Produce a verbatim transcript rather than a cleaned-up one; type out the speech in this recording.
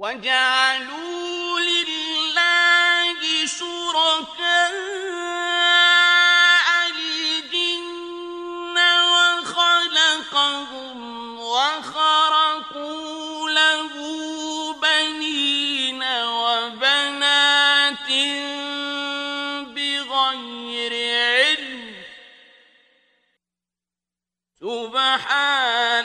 وجعلوا لله شركاء الجن وخلقهم وخرقوا له بنين وبنات بغير علم سبحانه